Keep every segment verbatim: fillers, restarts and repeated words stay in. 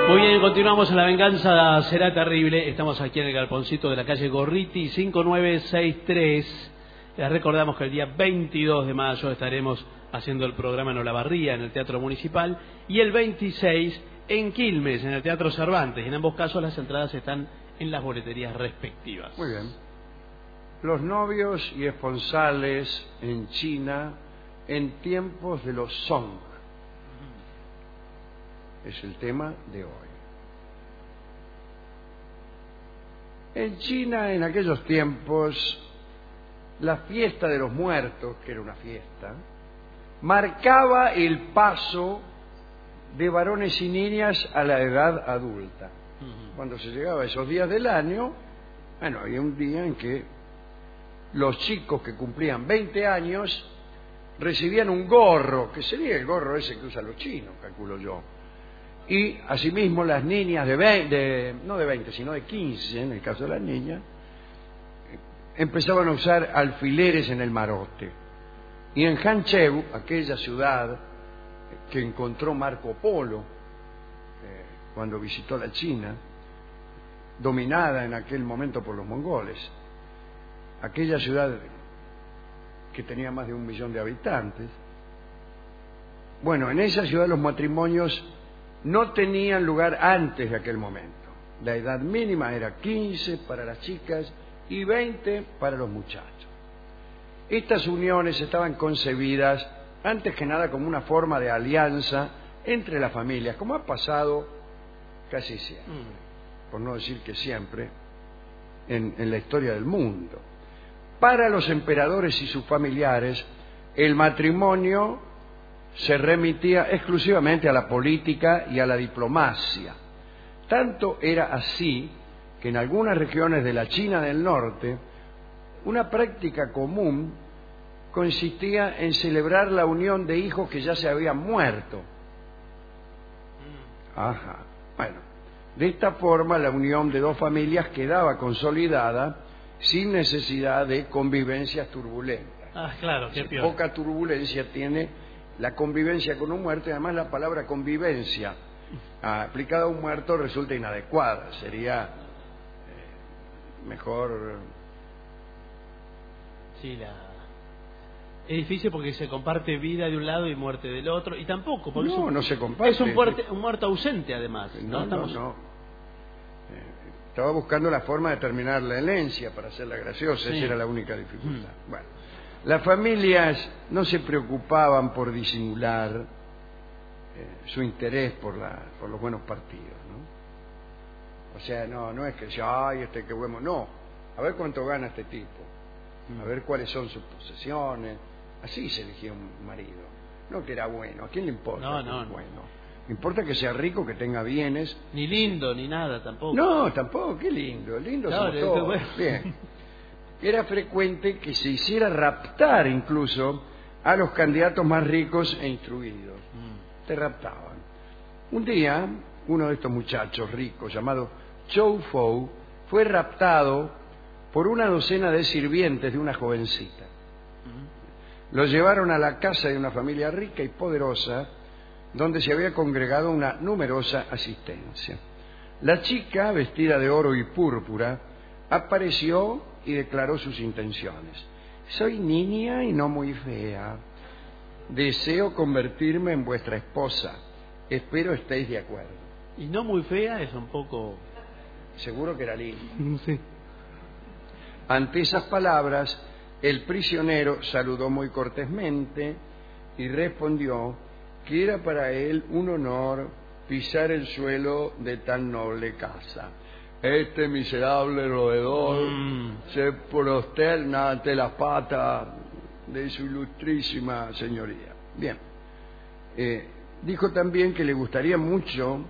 Muy bien, continuamos en La Venganza Será Terrible. Estamos aquí en el galponcito de la calle Gorriti cinco nueve seis tres. Les recordamos que el día veintidós de mayo estaremos haciendo el programa en Olavarría, en el Teatro Municipal, y el veintiséis en Quilmes, en el Teatro Cervantes. En ambos casos las entradas están en las boleterías respectivas. Muy bien. Los novios y esponsales en China en tiempos de los Song. Es el tema de hoy. En China, en aquellos tiempos, la fiesta de los muertos, que era una fiesta, marcaba el paso de varones y niñas a la edad adulta. Cuando se llegaba a esos días del año, bueno, había un día en que los chicos que cumplían veinte años recibían un gorro, que sería el gorro ese que usan los chinos, calculo yo. Y asimismo las niñas de veinte, de, no de veinte, sino de quince, en el caso de las niñas, empezaban a usar alfileres en el marote. Y en Hancheu, aquella ciudad que encontró Marco Polo eh, cuando visitó la China, dominada en aquel momento por los mongoles, aquella ciudad que tenía más de un millón de habitantes, bueno, en esa ciudad los matrimonios no tenían lugar antes de aquel momento. La edad mínima era quince para las chicas y veinte para los muchachos. Estas uniones estaban concebidas antes que nada como una forma de alianza entre las familias, como ha pasado casi siempre, mm. por no decir que siempre, en, en la historia del mundo. Para los emperadores y sus familiares, el matrimonio se remitía exclusivamente a la política y a la diplomacia. Tanto era así que en algunas regiones de la China del Norte, una práctica común consistía en celebrar la unión de hijos que ya se habían muerto. Ajá. Bueno, de esta forma la unión de dos familias quedaba consolidada sin necesidad de convivencias turbulentas. Ah, claro, qué peor. Poca turbulencia tiene la convivencia con un muerto, y además la palabra convivencia aplicada a un muerto resulta inadecuada. Sería eh, mejor. Sí, la. Es difícil porque se comparte vida de un lado y muerte del otro, y tampoco. Porque no, es un, no se comparte. Es un, muerte, un muerto ausente, además. No, no, Estamos... no. Eh, estaba buscando la forma de terminar la herencia para hacerla graciosa, sí. Esa era la única dificultad. Mm. Bueno. Las familias no se preocupaban por disimular eh, su interés por, la, por los buenos partidos, ¿no? O sea, no, no es que ya, ay, este que bueno, no. A ver cuánto gana este tipo, a ver cuáles son sus posesiones. Así se elegía un marido. No que era bueno, ¿a quién le importa? No, no, no. Bueno. Le importa que sea rico, que tenga bienes. Ni lindo, ni nada tampoco. No, tampoco, qué lindo, lindo claro, somos todos. Bueno. Bien. Era frecuente que se hiciera raptar incluso a los candidatos más ricos e instruidos. Mm. Te raptaban. Un día, uno de estos muchachos ricos, llamado Chou Fou, fue raptado por una docena de sirvientes de una jovencita. Mm. Lo llevaron a la casa de una familia rica y poderosa, donde se había congregado una numerosa asistencia. La chica, vestida de oro y púrpura, apareció y declaró sus intenciones. Soy niña y no muy fea. Deseo convertirme en vuestra esposa. Espero estéis de acuerdo. Y no muy fea es un poco... Seguro que era linda. Sí. Ante esas palabras, el prisionero saludó muy cortésmente y respondió que era para él un honor pisar el suelo de tan noble casa. Este miserable roedor mm. se prosterna ante las patas de su ilustrísima señoría. Bien. Eh, dijo también que le gustaría mucho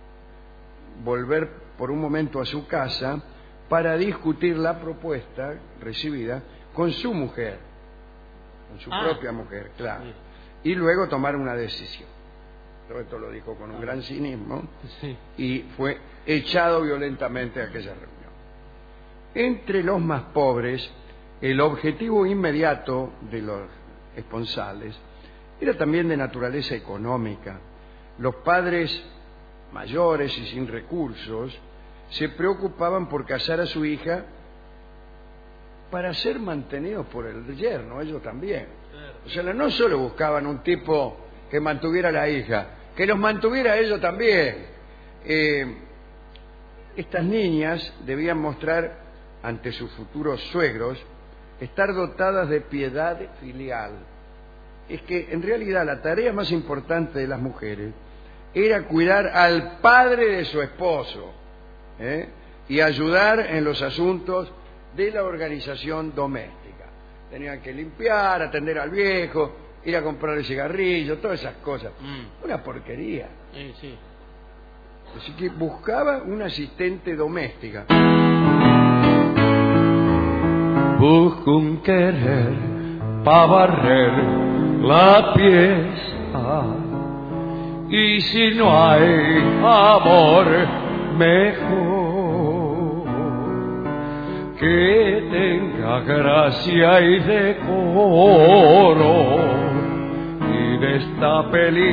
volver por un momento a su casa para discutir la propuesta recibida con su mujer, con su ah. propia mujer, claro, sí. Y luego tomar una decisión. Todo esto lo dijo con un ah. gran cinismo, sí. Y fue echado violentamente a aquella reunión. Entre los más pobres, el objetivo inmediato de los esponsales era también de naturaleza económica. Los padres mayores y sin recursos, se preocupaban por casar a su hija para ser mantenidos por el yerno, ellos también. O sea, no solo buscaban un tipo que mantuviera a la hija, que los mantuviera ellos también. Eh, estas niñas debían mostrar ante sus futuros suegros estar dotadas de piedad filial. Es que en realidad la tarea más importante de las mujeres era cuidar al padre de su esposo, ¿eh? y ayudar en los asuntos de la organización doméstica. Tenían que limpiar, atender al viejo, ir a comprar el cigarrillo, todas esas cosas. Mm. Una porquería. Sí, sí. Así que buscaba una asistente doméstica. Busco un querer pa' barrer la pieza, y si no hay amor, mejor que tenga gracia y decoro, y destape el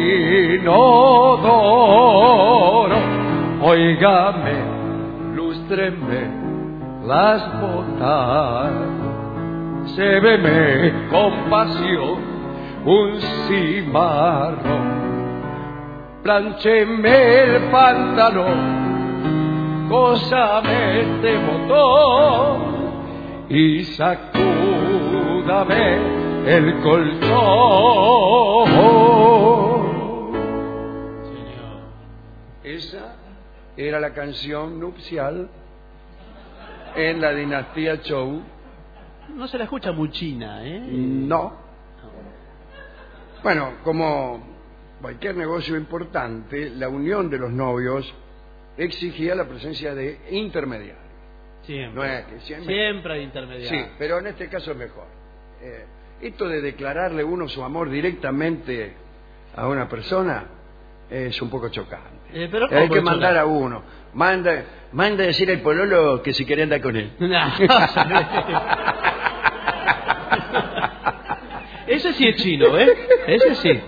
inodoro. Óigame, lústreme las botas, séveme con pasión un cimarrón, plancheme el pantalón, gózame este botón y sacúdame el colchón. Señor. Esa era la canción nupcial en la dinastía Zhou. No se la escucha muy china, ¿eh? No. Bueno, como cualquier negocio importante, la unión de los novios exigía la presencia de intermediarios. Siempre. No es que siempre... siempre hay intermediarios. Sí, pero en este caso es mejor. Eh, esto de declararle uno su amor directamente a una persona es un poco chocante. Eh, pero Hay que chocante? mandar a uno. Manda, manda a decir al pololo que si quiere andar con él. No. Ese sí es chino, ¿eh? Ese sí.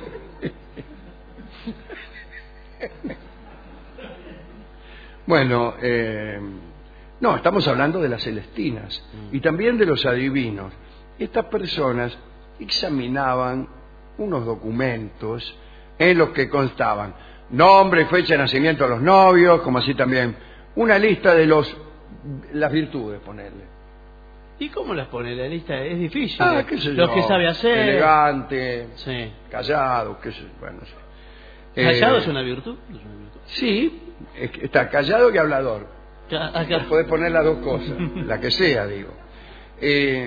Bueno, eh, no, estamos hablando de las celestinas y también de los adivinos. Estas personas examinaban unos documentos en los que constaban nombre y fecha de nacimiento de los novios, como así también una lista de los las virtudes, ponerle. ¿Y cómo las pone la lista? Es difícil. Ah, qué sé Lo yo. que sabe hacer. Elegante, sí. Callado, qué sé, bueno, no sé. ¿Callado Eh, es una virtud? ¿Es una virtud? Sí, es que está callado y hablador. Acá. Podés poner las dos cosas, la que sea, digo. Eh,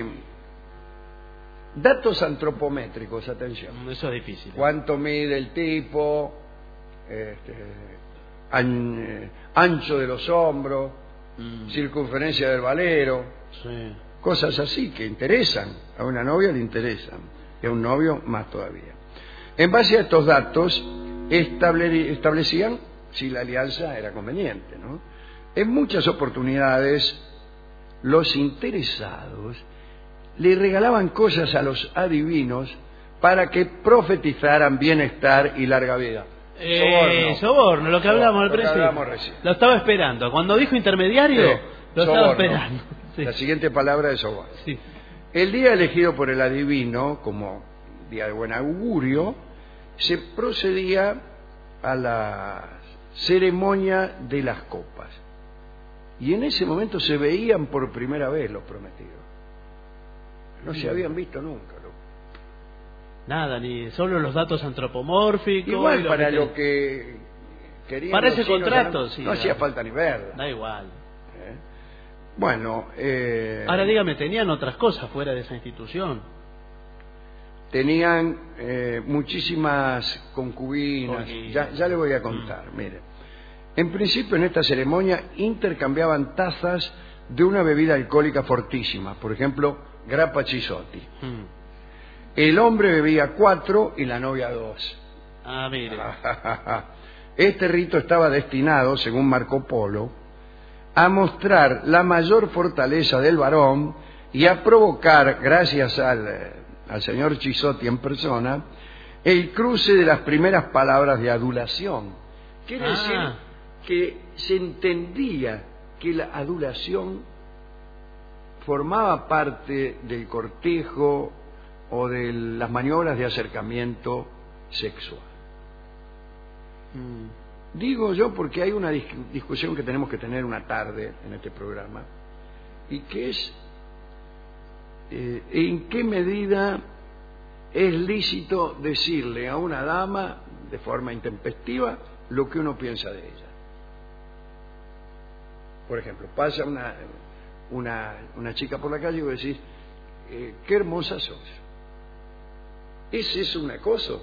datos antropométricos, atención. Eso es difícil. ¿Cuánto mide el tipo? Este, an, eh, ancho de los hombros, mm. circunferencia del valero, sí. Cosas así que interesan, a una novia le interesan, y a un novio más todavía. En base a estos datos, estable, establecían si la alianza era conveniente, ¿no? En muchas oportunidades, los interesados le regalaban cosas a los adivinos para que profetizaran bienestar y larga vida. Eh, soborno. soborno, lo que hablamos al principio. Lo estaba esperando. Cuando dijo intermediario, sí, lo soborno. estaba esperando. Sí. La siguiente palabra es soborno. Sí. El día elegido por el adivino como día de buen augurio, se procedía a la ceremonia de las copas. Y en ese momento se veían por primera vez los prometidos. No se habían visto nunca. ¿No? Nada, ni solo los datos antropomórficos. Igual lo para que lo que querían. Para ese chinos, contrato, no, sí. No hacía falta ni verla. Da igual. ¿Eh? Bueno. Eh, Ahora dígame, ¿tenían otras cosas fuera de esa institución? Tenían eh, muchísimas concubinas. Ya, ya le voy a contar, mm. mire. En principio, en esta ceremonia intercambiaban tazas de una bebida alcohólica fortísima, por ejemplo, grappa chisotti. Mm. El hombre bebía cuatro y la novia dos. Ah, mire. Este rito estaba destinado, según Marco Polo, a mostrar la mayor fortaleza del varón y a provocar, gracias al, al señor Chisotti en persona, el cruce de las primeras palabras de adulación. Quiere ah. decir que se entendía que la adulación formaba parte del cortejo o de las maniobras de acercamiento sexual. Mm. Digo yo porque hay una dis- discusión que tenemos que tener una tarde en este programa, y que es eh, en qué medida es lícito decirle a una dama de forma intempestiva lo que uno piensa de ella. Por ejemplo, pasa una, una, una chica por la calle y vos decís, eh, qué hermosa sos. ¿Es eso un acoso?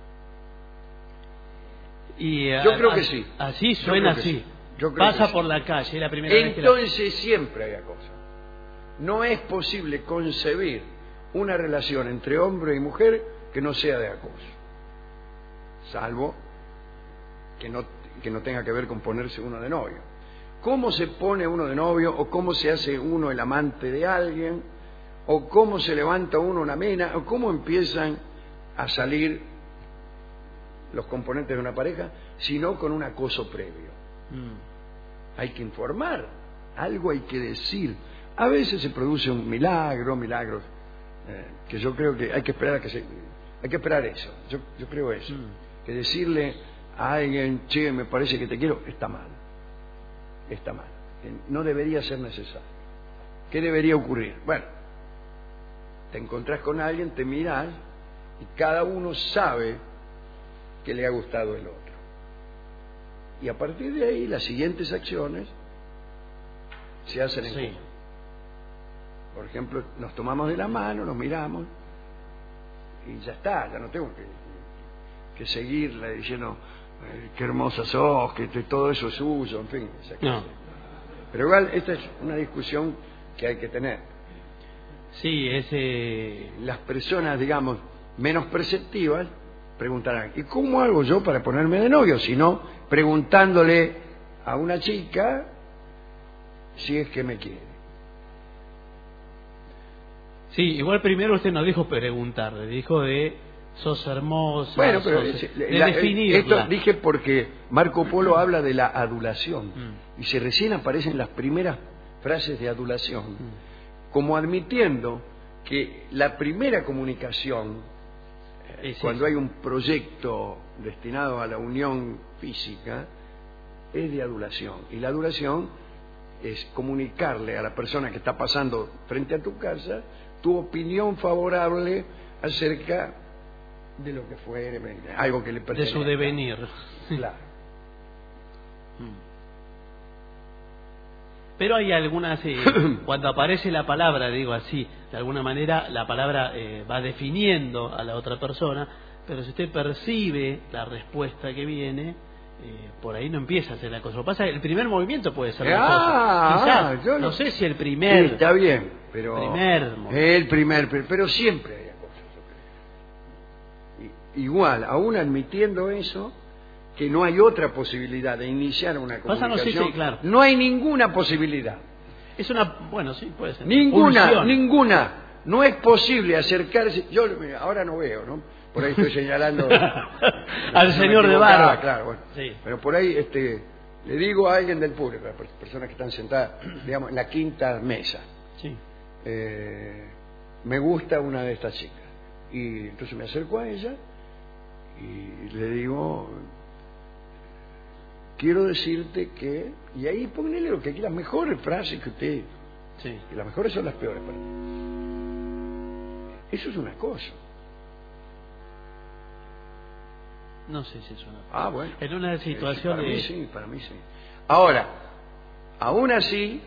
Y, Yo a, creo a, que sí. Así suena que así. Sí. Yo creo Pasa que por sí. la calle, la primera vez que la... Entonces siempre hay acoso. No es posible concebir una relación entre hombre y mujer que no sea de acoso. Salvo que no, que no tenga que ver con ponerse uno de novio. ¿Cómo se pone uno de novio? ¿O cómo se hace uno el amante de alguien? ¿O cómo se levanta uno una mina? ¿O cómo empiezan a salir los componentes de una pareja? Sino con un acoso previo. Mm. Hay que informar, algo hay que decir. A veces se produce un milagro, milagros, eh, que yo creo que hay que esperar a que se... Hay que esperar eso, yo, yo creo eso. Mm. Que decirle a alguien, che, me parece que te quiero, está mal. Está mal. No debería ser necesario. ¿Qué debería ocurrir? Bueno, te encontrás con alguien, te mirás y cada uno sabe que le ha gustado el otro. Y a partir de ahí las siguientes acciones se hacen en común. Sí. Por ejemplo, nos tomamos de la mano, nos miramos y ya está, ya no tengo que, que seguirla diciendo qué hermosa sos, que todo eso es suyo, en fin. No. Pero igual esta es una discusión que hay que tener. Sí, ese... Las personas, digamos, menos perceptivas preguntarán, ¿y cómo hago yo para ponerme de novio? Si no, preguntándole a una chica si es que me quiere. Sí, igual primero usted no dijo preguntar, le dijo de sos hermosa, bueno, pero sos, es, de la, definirla. Esto dije porque Marco Polo habla de la adulación, mm. y si recién aparecen las primeras frases de adulación, mm. como admitiendo que la primera comunicación, eh, sí, cuando sí. hay un proyecto destinado a la unión física, es de adulación, y la adulación es comunicarle a la persona que está pasando frente a tu casa tu opinión favorable acerca de lo que fuere, algo que le pertenece. De su devenir. Claro. Pero hay algunas, eh, cuando aparece la palabra, digo así, de alguna manera la palabra eh, va definiendo a la otra persona, pero si usted percibe la respuesta que viene, eh, por ahí no empieza a hacer la cosa. Lo que pasa es que el primer movimiento puede ser la ah, cosa. Quizás, ah, yo no, no sé si el primer... Sí, está bien, pero... Primer el primer, pero, pero siempre hay cosas. Igual, aún admitiendo eso, que no hay otra posibilidad de iniciar una comunicación. Pasa, no, sí, sí, claro. No hay ninguna posibilidad. Es una... Bueno, sí, puede ser. Ninguna, Pulsión. ninguna. No es posible acercarse... Yo mira, ahora no veo, ¿no? Por ahí estoy señalando al señor de barba. Ah, claro, bueno. Sí. Pero por ahí este, le digo a alguien del público, a personas que están sentadas, digamos, en la quinta mesa. Sí. Eh, me gusta una de estas chicas. Y entonces me acerco a ella y le digo, quiero decirte que... Y ahí póngale lo que aquí, las mejores frases que usted... Sí. Que las mejores son las peores para mí. Eso es una cosa. No sé si es una... Ah, bueno. En una situación para de... Mí sí, para mí sí. Ahora, aún así,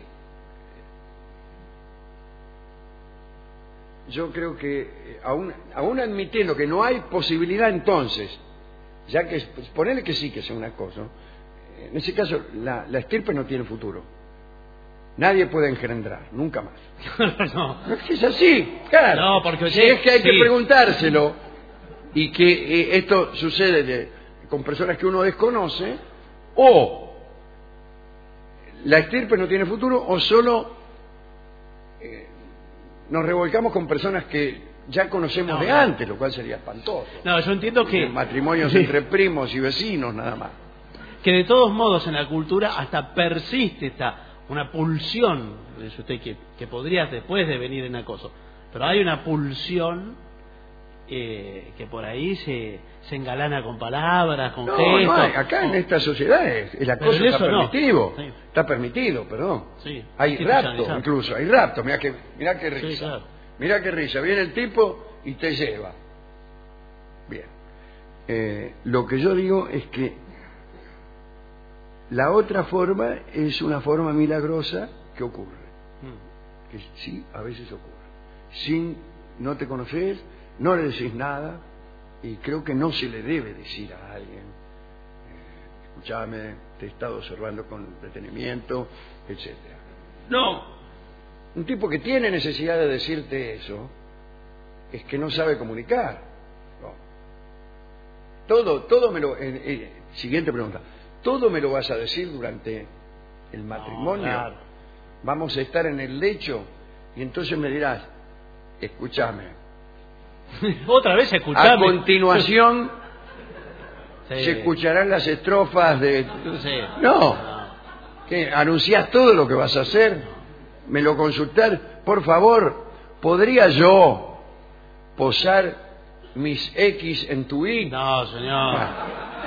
yo creo que, aún, aún admitiendo que no hay posibilidad entonces, ya que, pues, ponerle que sí que sea una cosa, en ese caso, la, la estirpe no tiene futuro. Nadie puede engendrar, nunca más. No. No es que es así, claro. No, porque si es que hay sí. que preguntárselo. Y que eh, esto sucede de, con personas que uno desconoce, o la estirpe no tiene futuro, o solo eh, nos revolcamos con personas que ya conocemos no, de no. antes, lo cual sería espantoso. No, yo entiendo que... Matrimonios entre primos y vecinos, nada más. que de todos modos en la cultura hasta persiste esta una pulsión, dice usted, que, que podría después de venir en acoso, pero hay una pulsión eh, que por ahí se, se engalana con palabras, con no, gestos. No hay. Acá en esta sociedad es, el acoso está permitido, no. sí. está permitido, perdón. Sí. Hay rapto, incluso, hay rapto, mirá que, mirá que risa, sí, claro. mirá que risa, viene el tipo y te lleva. Bien, eh, lo que yo digo es que la otra forma es una forma milagrosa que ocurre, mm. que sí, a veces ocurre, sin, no te conoces, no le decís nada, y creo que no se le debe decir a alguien, eh, escúchame, te he estado observando con detenimiento, etcétera. No, un tipo que tiene necesidad de decirte eso es que no sabe comunicar. No. Todo, todo me lo. Eh, eh, siguiente pregunta. ¿Todo me lo vas a decir durante el matrimonio? No, claro. Vamos a estar en el lecho y entonces me dirás, escúchame. Otra vez escuchame. A continuación sí. se escucharán las estrofas de... Sí. No. ¿Qué? ¿Anunciás todo lo que vas a hacer? ¿Me lo consultar? Por favor, ¿podría yo posar mis X en tu Y? No, señor. Ah.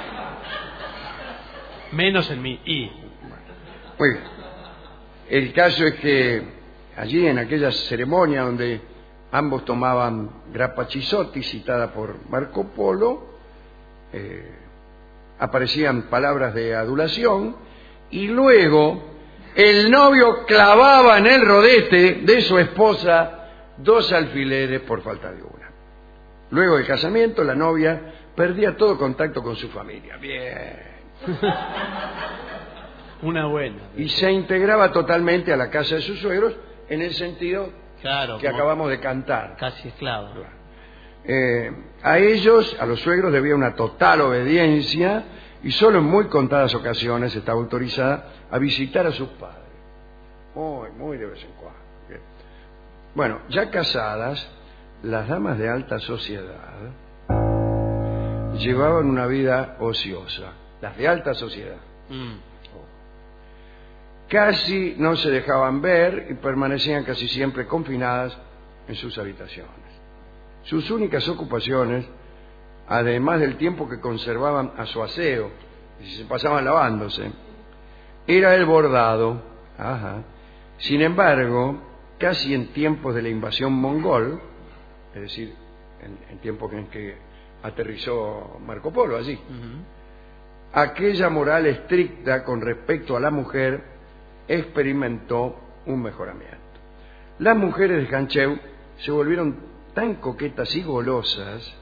Menos en mi I. Muy bien. El caso es que allí en aquella ceremonia donde ambos tomaban grappa Chisotti, citada por Marco Polo, eh, aparecían palabras de adulación y luego el novio clavaba en el rodete de su esposa dos alfileres por falta de una. Luego del casamiento, la novia perdía todo contacto con su familia. Bien. Una buena. Y se integraba totalmente a la casa de sus suegros en el sentido claro, que acabamos de cantar. Casi esclavo. Eh, a ellos, a los suegros, debía una total obediencia y solo en muy contadas ocasiones estaba autorizada a visitar a sus padres. Muy, muy de vez en cuando. Bien. Bueno, ya casadas, las damas de alta sociedad llevaban una vida ociosa. Las de alta sociedad. Mm. Casi no se dejaban ver y permanecían casi siempre confinadas en sus habitaciones. Sus únicas ocupaciones, además del tiempo que conservaban a su aseo, y si se pasaban lavándose, era el bordado. Ajá. Sin embargo, casi en tiempos de la invasión mongol, es decir, en, en tiempos en que aterrizó Marco Polo allí, uh-huh. aquella moral estricta con respecto a la mujer experimentó un mejoramiento. Las mujeres de Hancheu se volvieron tan coquetas y golosas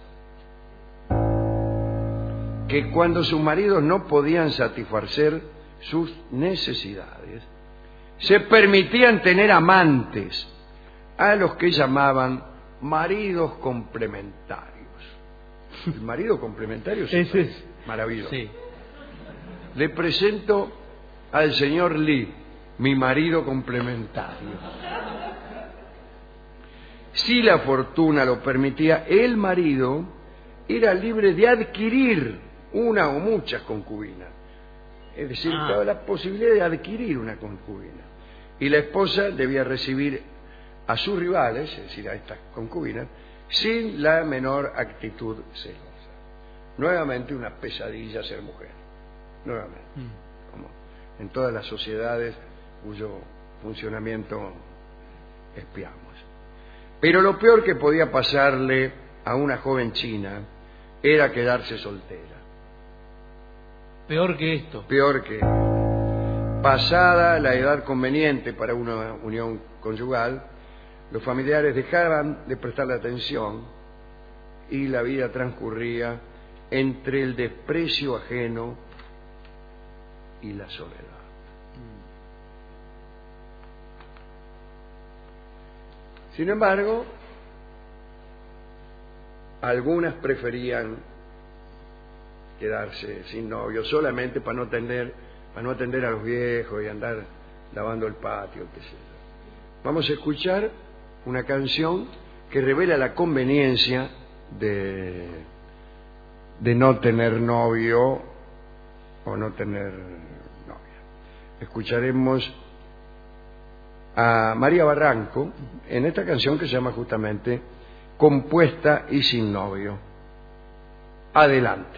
que cuando sus maridos no podían satisfacer sus necesidades, se permitían tener amantes, a los que llamaban maridos complementarios. El marido complementario es, es maravilloso. Sí. Le presento al señor Lee, mi marido complementario. Si la fortuna lo permitía, el marido era libre de adquirir una o muchas concubinas. Es decir, ah. estaba la posibilidad de adquirir una concubina. Y la esposa debía recibir a sus rivales, es decir, a estas concubinas, sin la menor actitud celosa. Nuevamente una pesadilla ser mujer. Nuevamente. Mm. Como en todas las sociedades cuyo funcionamiento espiamos. Pero lo peor que podía pasarle a una joven china era quedarse soltera. Peor que esto. Peor que pasada la edad conveniente para una unión conyugal, los familiares dejaban de prestarle atención y la vida transcurría entre el desprecio ajeno y la soledad. Sin embargo, algunas preferían quedarse sin novio solamente para no atender, para no atender a los viejos y andar lavando el patio, qué sé yo. Vamos a escuchar una canción que revela la conveniencia de, de no tener novio o no tener novia. Escucharemos a María Barranco en esta canción que se llama justamente Compuesta y sin novio. Adelante.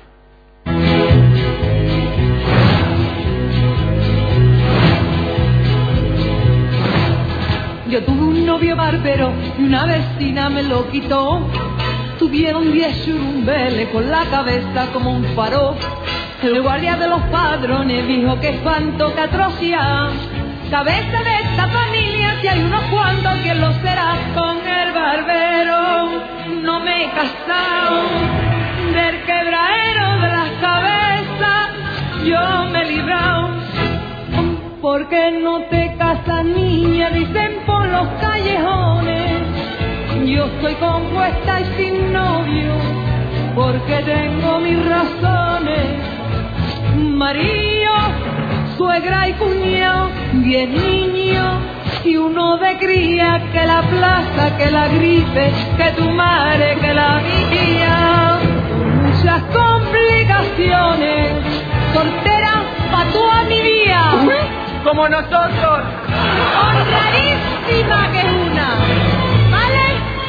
Yo tuve un novio barbero y una vecina me lo quitó. Tuvieron diez churumbeles con la cabeza como un faro. El guardia de los padrones dijo que espanto, que atrocidad. Cabeza de esta familia, si hay unos cuantos, que lo será con el barbero. No me he casado, del quebradero de las cabezas yo me he librado. ¿Por qué no te casas, niña? Dicen por los callejones. Yo estoy compuesta y sin novio, porque tengo mis razones. Marido, suegra y cuñado, diez niños y uno de cría, que la plaza, que la gripe, que tu madre, que la mía. Muchas complicaciones, soltera pa' toda mi vida. Como nosotros. Honradísima que es una, ¿vale?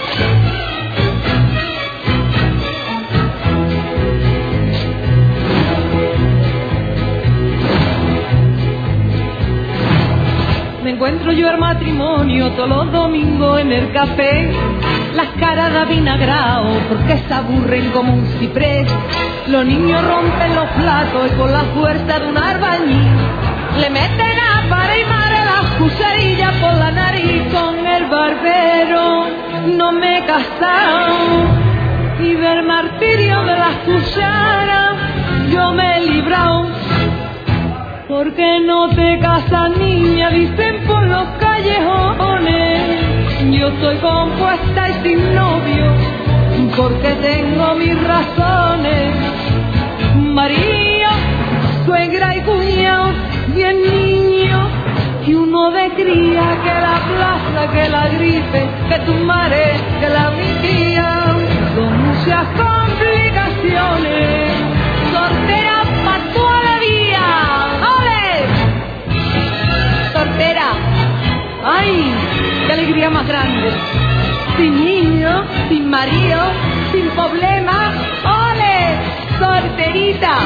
Me encuentro yo al matrimonio todos los domingos en el café. Las caras de avinagrao porque se aburren como un ciprés. Los niños rompen los platos y con la fuerza de un albañil le meten a pared y mare las cucharillas por la nariz. Con el barbero no me he casado y del martirio de las cucharas yo me he librado. ¿Por qué no te casas, niña? Dicen por los callejones. Yo estoy compuesta y sin novio, porque tengo mis razones. Marido, suegra y cuñado, diez niños y uno de cría, que la plaza, que la gripe, que tu madre, que la mía. Son muchas complicaciones, soltera pa' toda la vida. ¡Ole! Soltera, ¡ay! ¡Qué alegría más grande! Sin niño, sin marido, sin problema. ¡Ole! Solterita.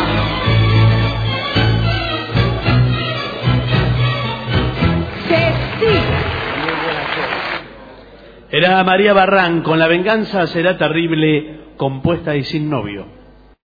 Que sí. Era María Barranco, con La venganza será terrible, compuesta y sin novio.